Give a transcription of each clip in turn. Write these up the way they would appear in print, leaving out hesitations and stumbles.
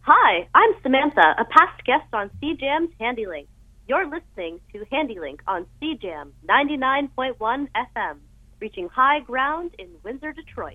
Hi, I'm Samantha, a past guest on CJAM's HandyLink. You're listening to HandyLink on CJAM 99.1 FM, reaching high ground in Windsor, Detroit.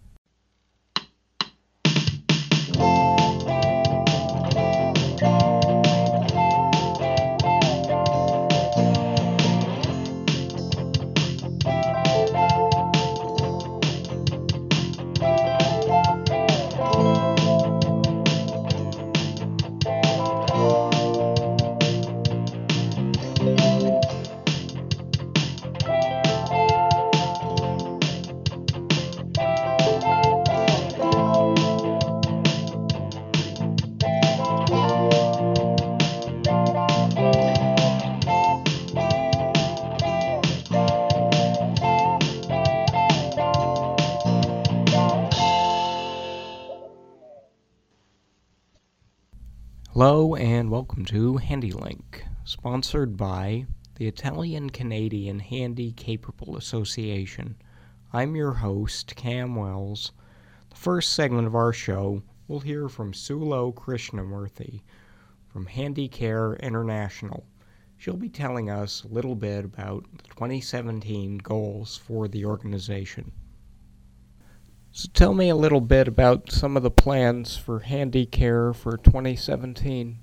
Hello and welcome to HandyLink, sponsored by the Italian-Canadian Handy-Capable Association. I'm your host, Cam Wells. The first segment of our show, we'll hear from Sulo Krishnamurthy from Handicare International. She'll be telling us a little bit about the 2017 goals for the organization. So tell me a little bit about some of the plans for Handicare for 2017.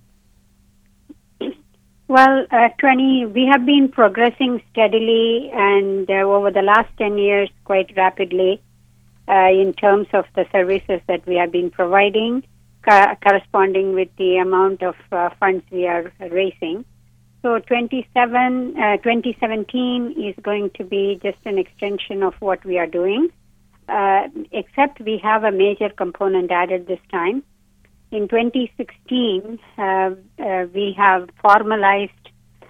Well, we have been progressing steadily and over the last 10 years quite rapidly in terms of the services that we have been providing, corresponding with the amount of funds we are raising. So 2017 is going to be just an extension of what we are doing. Except we have a major component added this time. In 2016, we have formalized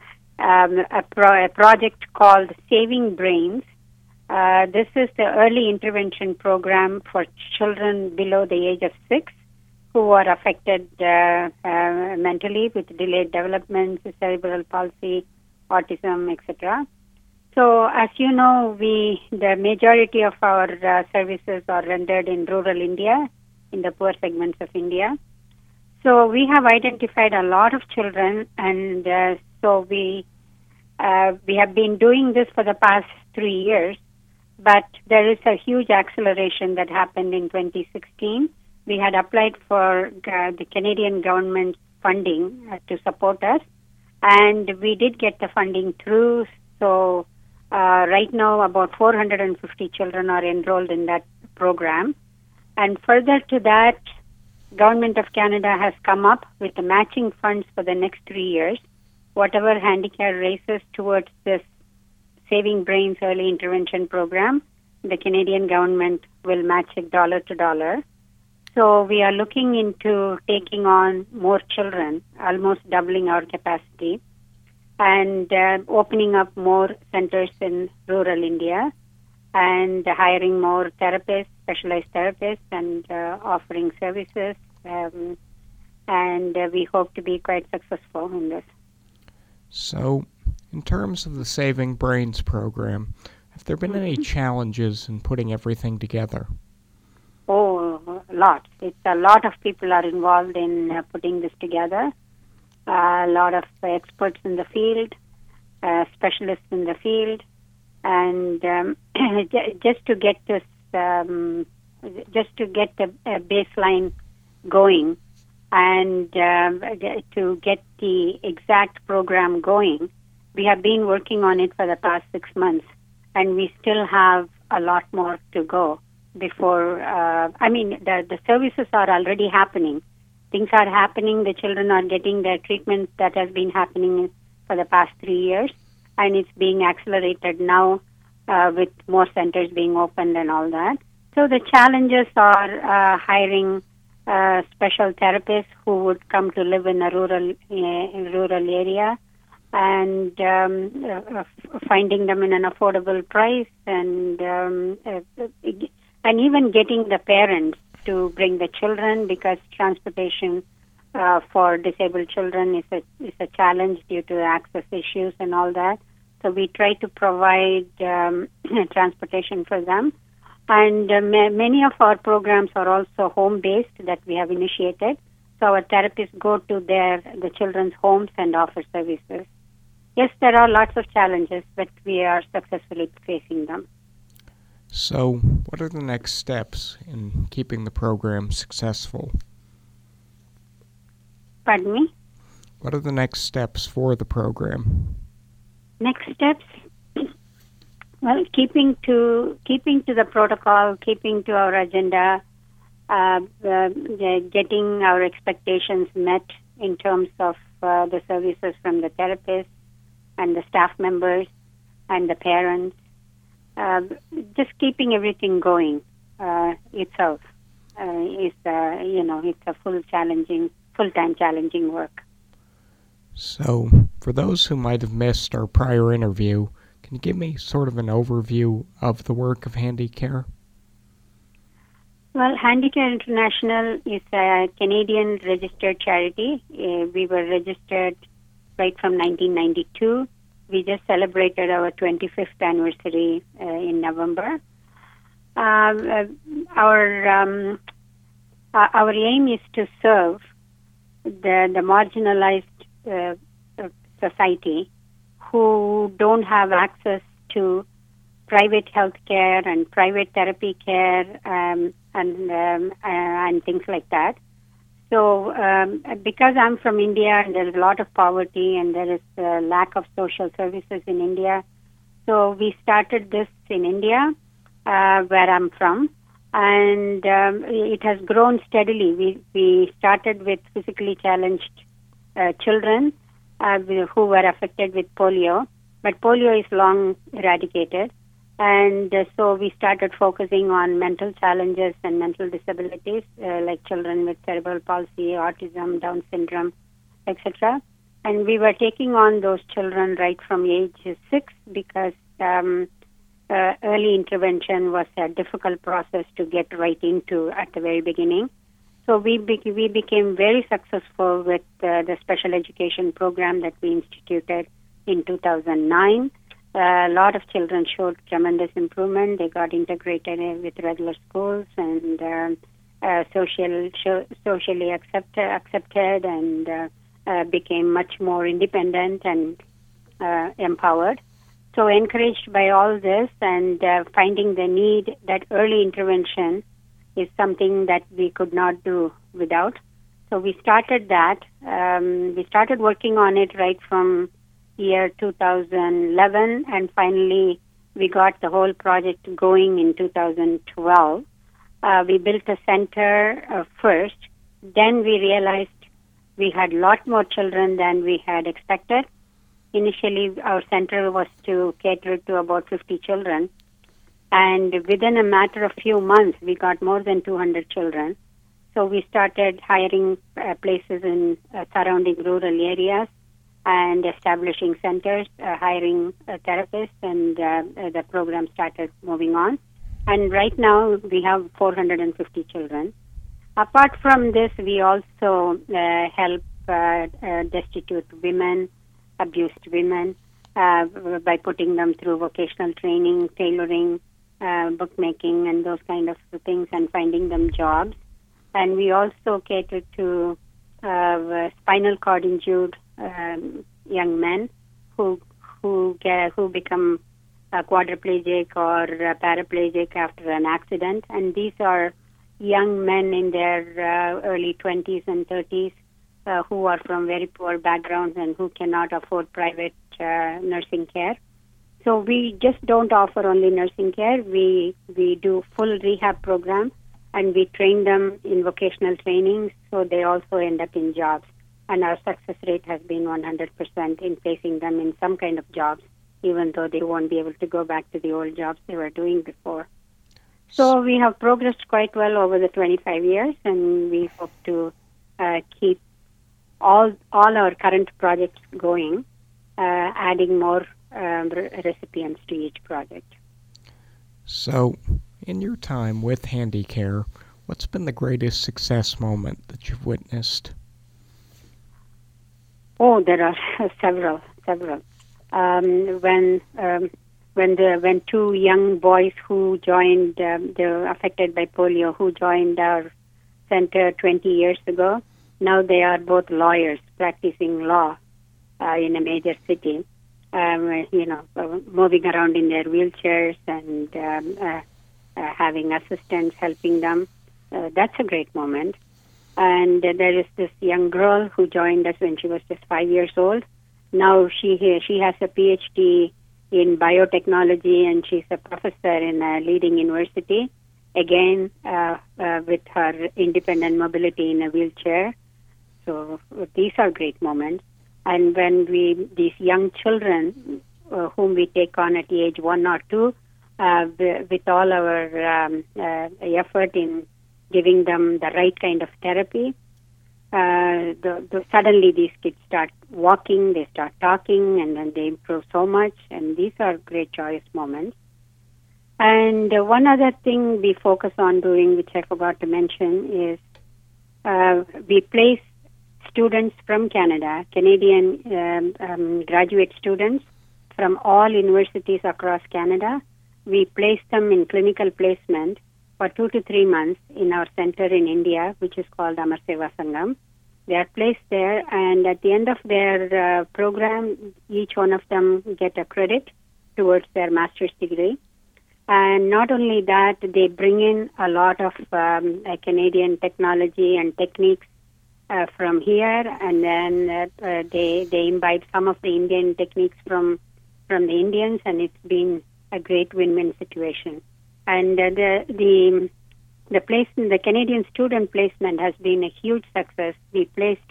a project called Saving Brains. This is the early intervention program for children below the age of 6 who are affected mentally with delayed development, cerebral palsy, autism, etc. So, as you know, the majority of our services are rendered in rural India, in the poor segments of India. So, we have identified a lot of children, and so we have been doing this for the past 3 years, but there is a huge acceleration that happened in 2016. We had applied for the Canadian government funding to support us, and we did get the funding through, so right now, about 450 children are enrolled in that program. And further to that, Government of Canada has come up with the matching funds for the next 3 years. Whatever Handicare raises towards this Saving Brains Early Intervention Program, the Canadian government will match it dollar to dollar. So we are looking into taking on more children, almost doubling our capacity, and opening up more centers in rural India and hiring more therapists, specialized therapists, and offering services. And we hope to be quite successful in this. So, in terms of the Saving Brains program, have there been any challenges in putting everything together? Oh, a lot. It's a lot of people are involved in putting this together. A lot of experts in the field, specialists in the field, and just to get this, just to get the baseline going, and to get the exact program going, we have been working on it for the past 6 months, and we still have a lot more to go before. The services are already happening. Things are happening. The children are getting their treatment that has been happening for the past 3 years, and it's being accelerated now with more centers being opened and all that. So the challenges are hiring special therapists who would come to live in a rural area, and finding them in an affordable price, and even getting the parents to bring the children, because transportation for disabled children is a challenge due to access issues and all that. So we try to provide transportation for them. And many of our programs are also home-based that we have initiated. So our therapists go to the children's homes and offer services. Yes, there are lots of challenges, but we are successfully facing them. So, what are the next steps in keeping the program successful? Pardon me? What are the next steps for the program? Next steps? Well, keeping to the protocol, keeping to our agenda, getting our expectations met in terms of the services from the therapists and the staff members and the parents. Just keeping everything going itself is, it's a full-time challenging work. So, for those who might have missed our prior interview, can you give me sort of an overview of the work of Handicare? Well, Handicare International is a Canadian registered charity. We were registered right from 1992. We just celebrated our 25th anniversary in November. Our aim is to serve the marginalized society who don't have access to private health care and private therapy care and things like that. So because I'm from India and there is a lot of poverty and there is a lack of social services in India, so we started this in India, where I'm from, and it has grown steadily. We started with physically challenged children who were affected with polio, but polio is long eradicated. And so we started focusing on mental challenges and mental disabilities, like children with cerebral palsy, autism, Down syndrome, etc. And we were taking on those children right from age 6 because early intervention was a difficult process to get right into at the very beginning. So we became very successful with the special education program that we instituted in 2009. A lot of children showed tremendous improvement. They got integrated with regular schools and socially accepted and became much more independent and empowered. So encouraged by all this and finding the need that early intervention is something that we could not do without. So we started that. We started working on it right from year 2011, and finally we got the whole project going in 2012. We built a center first. Then we realized we had a lot more children than we had expected. Initially, our center was to cater to about 50 children. And within a matter of few months, we got more than 200 children. So we started hiring places in surrounding rural areas and establishing centers, hiring therapists, and the program started moving on. And right now, we have 450 children. Apart from this, we also help destitute women, abused women, by putting them through vocational training, tailoring, bookmaking, and those kind of things, and finding them jobs. And we also cater to spinal cord injured young men who become quadriplegic or paraplegic after an accident. And these are young men in their early 20s and 30s who are from very poor backgrounds and who cannot afford private nursing care. So we just don't offer only nursing care. We do full rehab program, and we train them in vocational training, so they also end up in jobs. And our success rate has been 100% in placing them in some kind of jobs, even though they won't be able to go back to the old jobs they were doing before. So we have progressed quite well over the 25 years, and we hope to keep all our current projects going, adding more recipients to each project. So, in your time with Handicare, what's been the greatest success moment that you've witnessed? Oh, there are several. When two young boys who joined, they were affected by polio, who joined our center 20 years ago, Now they are both lawyers practicing law in a major city, moving around in their wheelchairs and having assistants helping them. That's a great moment. And there is this young girl who joined us when she was just 5 years old. Now she has a PhD in biotechnology, and she's a professor in a leading university, again with her independent mobility in a wheelchair. So these are great moments. And when these young children whom we take on at the age 1 or 2, with all our effort in giving them the right kind of therapy, suddenly these kids start walking, they start talking, and then they improve so much. And these are great joyous moments. And one other thing we focus on doing, which I forgot to mention, is we place students from Canada, Canadian graduate students from all universities across Canada. We place them in clinical placement for 2 to 3 months in our center in India, which is called Amar Seva Sangam. They are placed there, and at the end of their program, each one of them get a credit towards their master's degree. And not only that, they bring in a lot of Canadian technology and techniques from here, and then they imbibe some of the Indian techniques from the Indians, and it's been a great win-win situation. And the Canadian student placement has been a huge success. We placed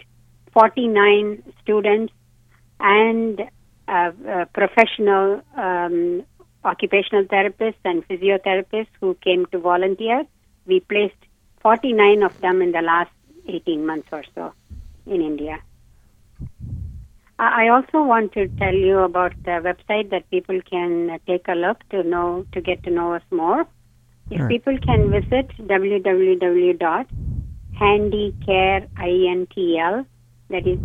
49 students and professional occupational therapists and physiotherapists who came to volunteer. We placed 49 of them in the last 18 months or so in India. I also want to tell you about the website that people can take a look to get to know us more. If people can visit www.handicareintl, that is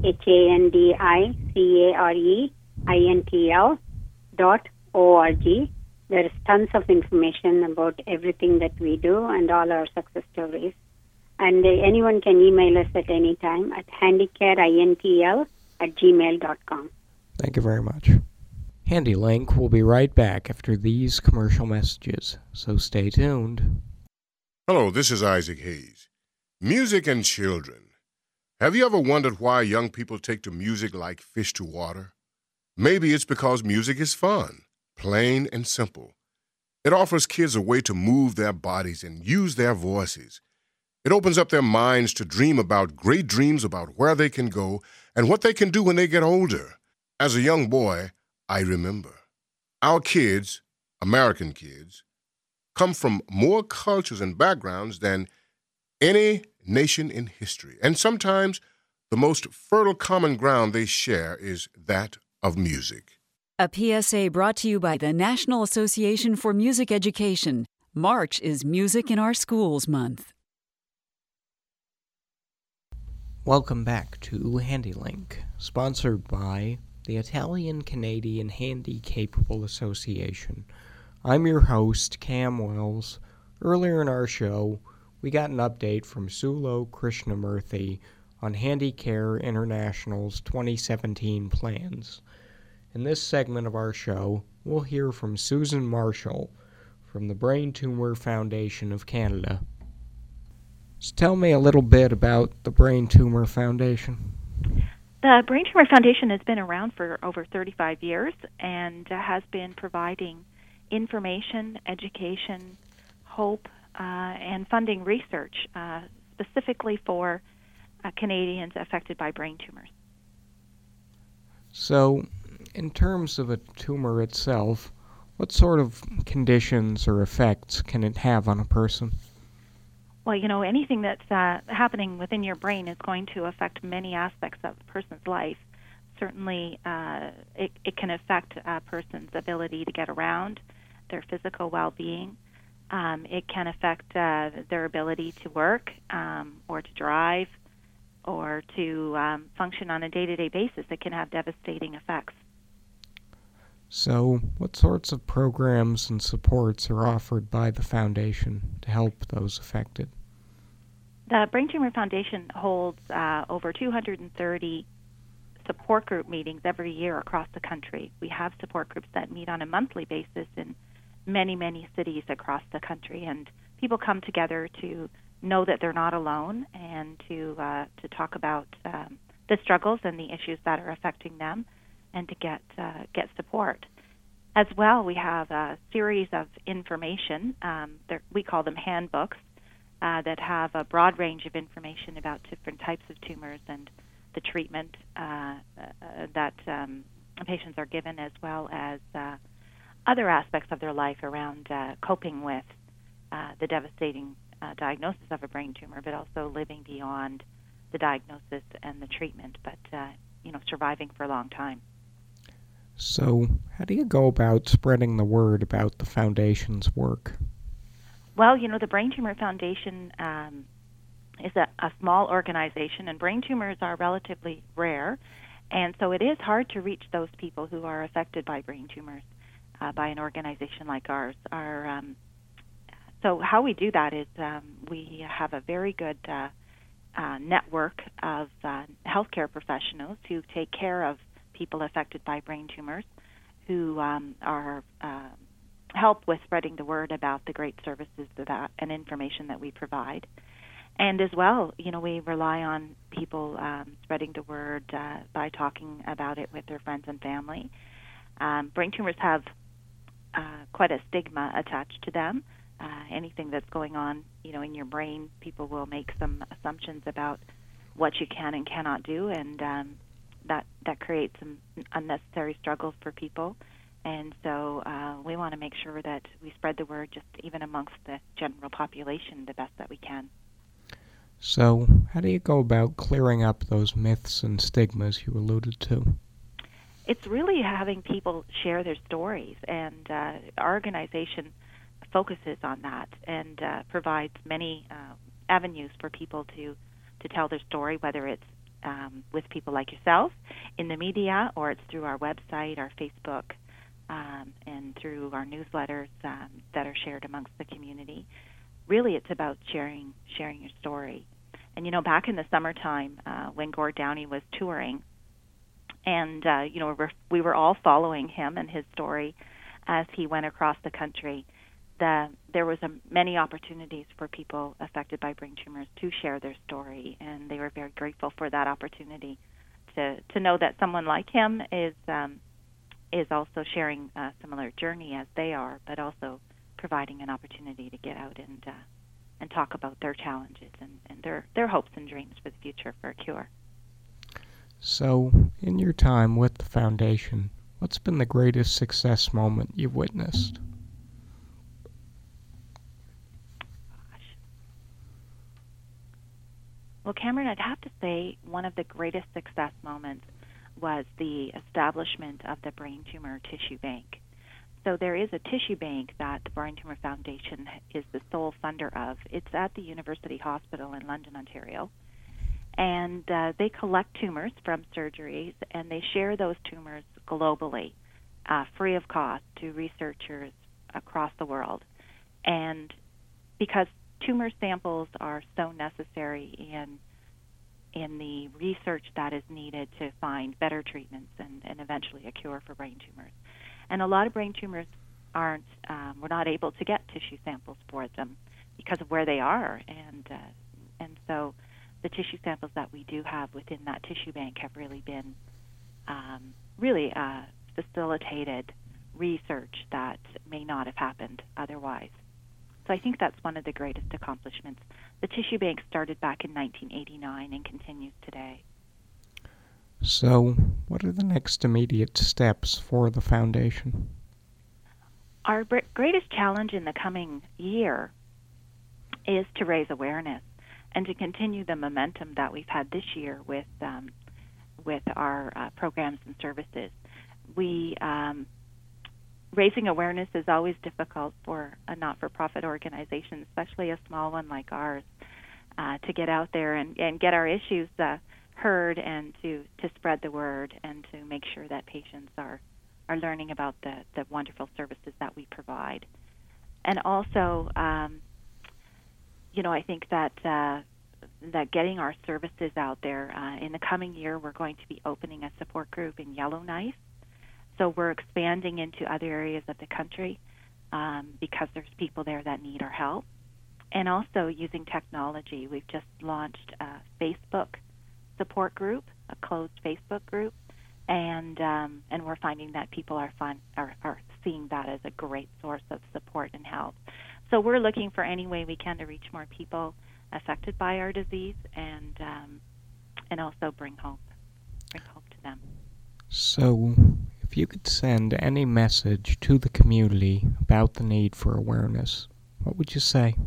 HANDICAREINTL.org. There is tons of information about everything that we do and all our success stories. And anyone can email us at any time at handicareintl@gmail.com. Thank you very much. HandyLink will be right back after these commercial messages, so stay tuned. Hello, this is Isaac Hayes. Music and children. Have you ever wondered why young people take to music like fish to water? Maybe it's because music is fun, plain and simple. It offers kids a way to move their bodies and use their voices. It opens up their minds to dream about great dreams about where they can go and what they can do when they get older. As a young boy, I remember. Our kids, American kids, come from more cultures and backgrounds than any nation in history. And sometimes the most fertile common ground they share is that of music. A PSA brought to you by the National Association for Music Education. March is Music in Our Schools Month. Welcome back to HandyLink, sponsored by the Italian-Canadian Handy-Capable Association. I'm your host, Cam Wells. Earlier in our show, we got an update from Sulo Krishnamurthy on Handicare International's 2017 plans. In this segment of our show, we'll hear from Susan Marshall from the Brain Tumor Foundation of Canada. So tell me a little bit about the Brain Tumor Foundation. The Brain Tumor Foundation has been around for over 35 years and has been providing information, education, hope, and funding research specifically for Canadians affected by brain tumors. So, in terms of a tumor itself, what sort of conditions or effects can it have on a person? Well, anything that's happening within your brain is going to affect many aspects of a person's life. Certainly, it can affect a person's ability to get around, their physical well-being. It can affect their ability to work or to drive or to function on a day-to-day basis. It can have devastating effects. So, what sorts of programs and supports are offered by the Foundation to help those affected? The Brain Tumor Foundation holds over 230 support group meetings every year across the country. We have support groups that meet on a monthly basis in many, many cities across the country, and people come together to know that they're not alone and to talk about the struggles and the issues that are affecting them, and to get support. As well, we have a series of information. We call them handbooks that have a broad range of information about different types of tumors and the treatment that patients are given, as well as other aspects of their life around coping with the devastating diagnosis of a brain tumor, but also living beyond the diagnosis and the treatment, but surviving for a long time. So, how do you go about spreading the word about the Foundation's work? Well, the Brain Tumor Foundation is a small organization, and brain tumors are relatively rare, and so it is hard to reach those people who are affected by brain tumors by an organization like ours. So how we do that is we have a very good network of healthcare professionals who take care of people affected by brain tumors, who are help with spreading the word about the great services and information that we provide. And as well, we rely on people spreading the word by talking about it with their friends and family. Brain tumors have quite a stigma attached to them. Anything that's going on, in your brain, people will make some assumptions about what you can and cannot do, and that creates some unnecessary struggles for people. And so we want to make sure that we spread the word just even amongst the general population the best that we can. So how do you go about clearing up those myths and stigmas you alluded to? It's really having people share their stories, and our organization focuses on that and provides many avenues for people to tell their story, whether it's with people like yourself in the media, or it's through our website, our Facebook, and through our newsletters that are shared amongst the community. Really, it's about sharing your story. And back in the summertime when Gord Downie was touring, and we were all following him and his story as he went across the country, there was many opportunities for people affected by brain tumors to share their story, and they were very grateful for that opportunity to know that someone like him is also sharing a similar journey as they are, but also providing an opportunity to get out and talk about their challenges and their hopes and dreams for the future for a cure. So, in your time with the Foundation, what's been the greatest success moment you've witnessed? Well, Cameron, I'd have to say one of the greatest success moments was the establishment of the Brain Tumor Tissue Bank. So there is a tissue bank that the Brain Tumor Foundation is the sole funder of. It's at the University Hospital in London, Ontario. And they collect tumors from surgeries, and they share those tumors globally, free of cost, to researchers across the world. And because tumor samples are so necessary in the research that is needed to find better treatments and eventually a cure for brain tumors. And a lot of brain tumors we're not able to get tissue samples for them because of where they are. And so the tissue samples that we do have within that tissue bank have really been facilitated research that may not have happened otherwise. So I think that's one of the greatest accomplishments. The tissue bank started back in 1989 and continues today. So, what are the next immediate steps for the Foundation? Our greatest challenge in the coming year is to raise awareness and to continue the momentum that we've had this year with our programs and services. Raising awareness is always difficult for a not-for-profit organization, especially a small one like ours, to get out there and get our issues heard and to spread the word and to make sure that patients are learning about the wonderful services that we provide. And also, I think that that getting our services out there. In the coming year, we're going to be opening a support group in Yellowknife. So we're expanding into other areas of the country because there's people there that need our help. And also using technology. We've just launched a Facebook support group, a closed Facebook group, and we're finding that people are seeing that as a great source of support and help. So we're looking for any way we can to reach more people affected by our disease, and also bring hope to them. So, if you could send any message to the community about the need for awareness, what would you say?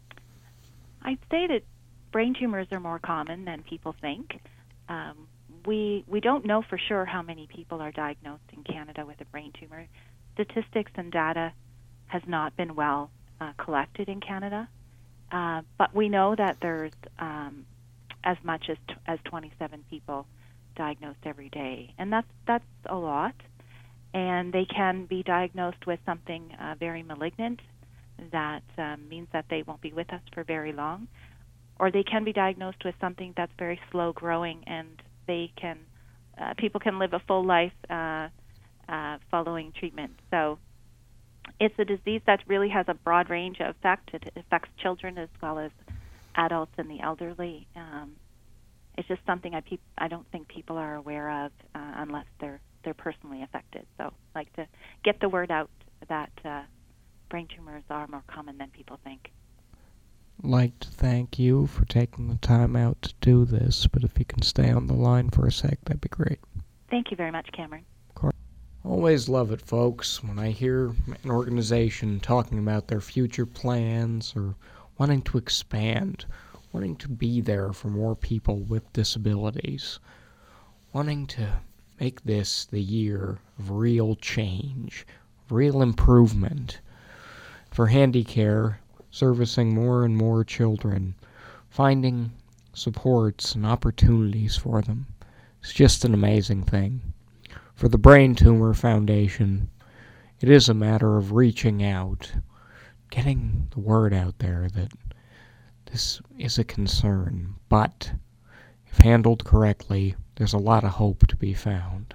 I'd say that brain tumors are more common than people think. We don't know for sure how many people are diagnosed in Canada with a brain tumor. Statistics and data has not been well collected in Canada, but we know that there's as much as 27 people diagnosed every day, and that's a lot. And they can be diagnosed with something very malignant that means that they won't be with us for very long, or they can be diagnosed with something that's very slow growing, and people can live a full life following treatment. So it's a disease that really has a broad range of effect. It affects children as well as adults and the elderly. It's just something I don't think people are aware of unless they're personally affected. So I'd like to get the word out that brain tumors are more common than people think. I'd like to thank you for taking the time out to do this, but if you can stay on the line for a sec, that'd be great. Thank you very much, Cameron. Of course. Always love it, folks, when I hear an organization talking about their future plans or wanting to expand, wanting to be there for more people with disabilities, wanting to make this the year of real change, real improvement for Handicare, servicing more and more children, finding supports and opportunities for them. It's just an amazing thing. For the Brain Tumor Foundation, it is a matter of reaching out, getting the word out there that this is a concern, but if handled correctly, there's a lot of hope to be found.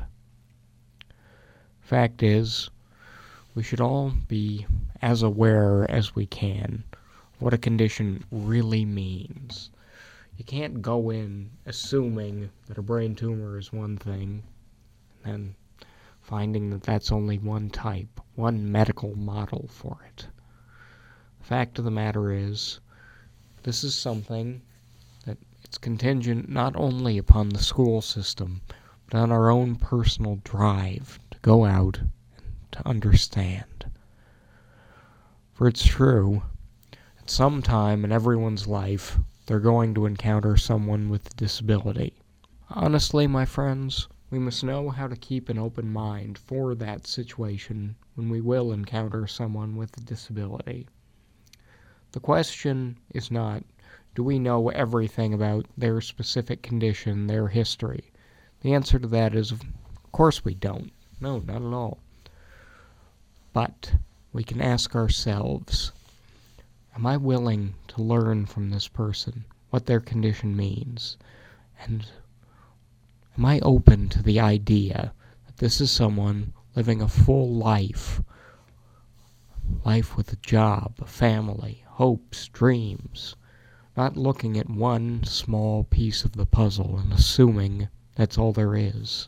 Fact is, we should all be as aware as we can of what a condition really means. You can't go in assuming that a brain tumor is one thing, and finding that that's only one type, one medical model for it. The fact of the matter is, this is something that it's contingent not only upon the school system, but on our own personal drive to go out and to understand. For it's true, at some time in everyone's life, they're going to encounter someone with a disability. Honestly, my friends, we must know how to keep an open mind for that situation when we will encounter someone with a disability. The question is not, do we know everything about their specific condition, their history? The answer to that is, of course we don't. No, not at all. But we can ask ourselves, am I willing to learn from this person what their condition means? And am I open to the idea that this is someone living a full life with a job, a family, hopes, dreams, not looking at one small piece of the puzzle and assuming that's all there is?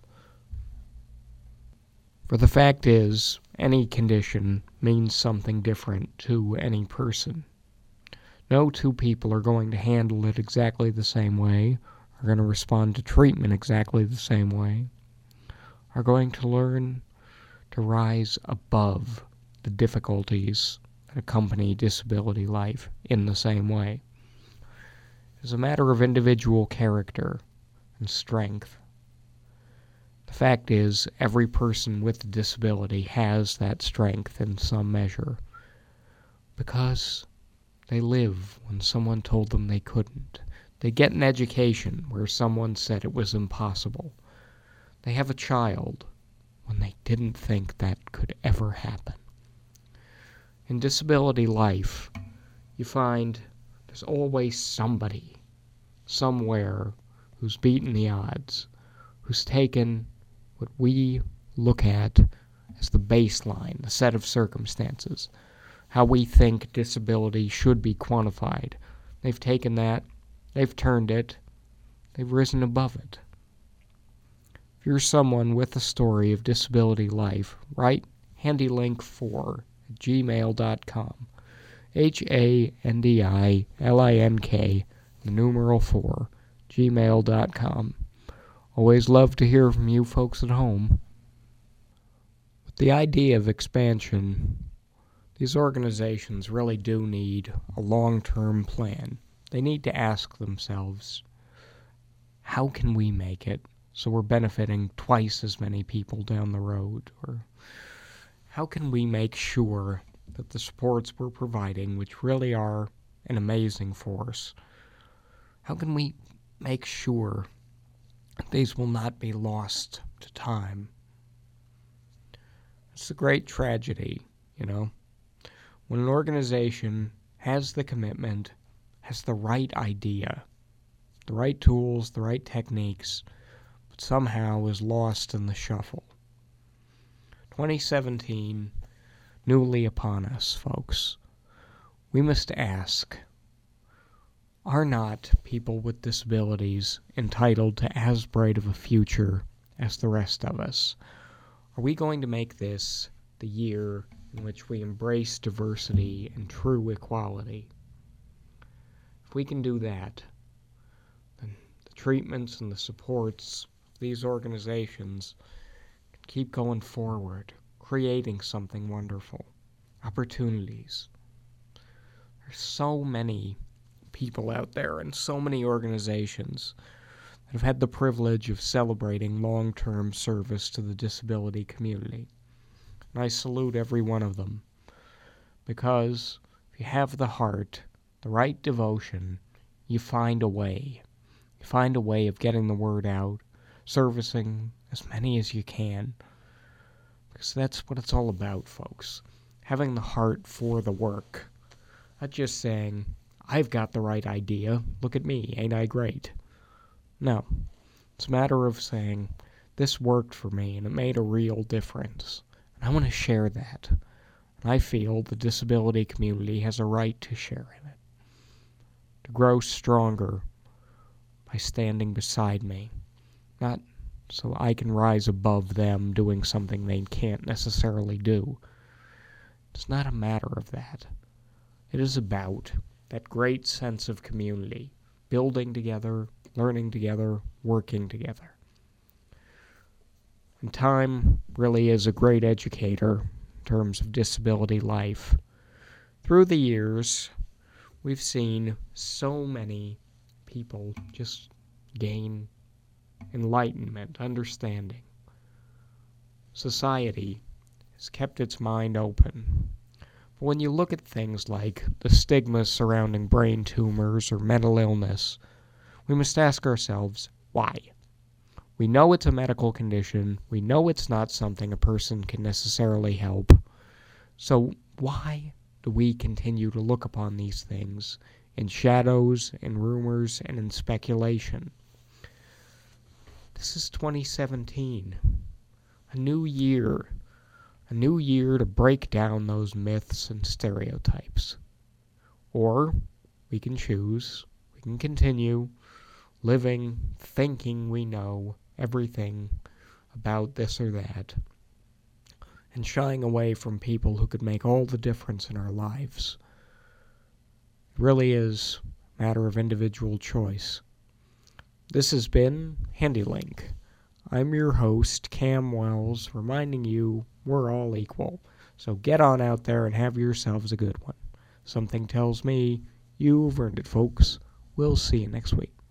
For the fact is, any condition means something different to any person. No two people are going to handle it exactly the same way, are going to respond to treatment exactly the same way, are going to learn to rise above the difficulties that accompany disability life in the same way. It's a matter of individual character and strength. The fact is, every person with a disability has that strength in some measure, because they live when someone told them they couldn't. They get an education where someone said it was impossible. They have a child when they didn't think that could ever happen. In disability life, you find there's always somebody somewhere who's beaten the odds, who's taken what we look at as the baseline, the set of circumstances, how we think disability should be quantified. They've taken that, they've turned it, they've risen above it. If you're someone with a story of disability life, write handylink4@gmail.com. HANDILINK, the numeral 4, gmail.com. Always love to hear from you folks at home. With the idea of expansion, these organizations really do need a long-term plan. They need to ask themselves, how can we make it so we're benefiting twice as many people down the road? Or how can we make sure that the supports we're providing, which really are an amazing force, how can we make sure that these will not be lost to time? It's a great tragedy, when an organization has the commitment, has the right idea, the right tools, the right techniques, but somehow is lost in the shuffle. 2017, newly upon us, folks. We must ask, are not people with disabilities entitled to as bright of a future as the rest of us? Are we going to make this the year in which we embrace diversity and true equality? If we can do that, then the treatments and the supports of these organizations can keep going forward, creating something wonderful, opportunities. There's so many people out there and so many organizations that have had the privilege of celebrating long-term service to the disability community. And I salute every one of them, because if you have the heart, the right devotion, you find a way. You find a way of getting the word out, servicing as many as you can. Because that's what it's all about, folks. Having the heart for the work. Not just saying, I've got the right idea, look at me, ain't I great? No. It's a matter of saying, this worked for me and it made a real difference. And I want to share that. And I feel the disability community has a right to share in it. To grow stronger by standing beside me. Not so I can rise above them doing something they can't necessarily do. It's not a matter of that. It is about that great sense of community, building together, learning together, working together. And time really is a great educator in terms of disability life. Through the years, we've seen so many people just gain enlightenment, understanding. Society has kept its mind open. But when you look at things like the stigma surrounding brain tumors or mental illness, we must ask ourselves, why? We know it's a medical condition. We know it's not something a person can necessarily help. So why do we continue to look upon these things in shadows, in rumors, and in speculation? This is 2017, a new year to break down those myths and stereotypes. Or we can choose, we can continue living, thinking we know everything about this or that, and shying away from people who could make all the difference in our lives. It really is a matter of individual choice. This has been HandyLink. I'm your host, Cam Wells, reminding you we're all equal. So get on out there and have yourselves a good one. Something tells me you've earned it, folks. We'll see you next week.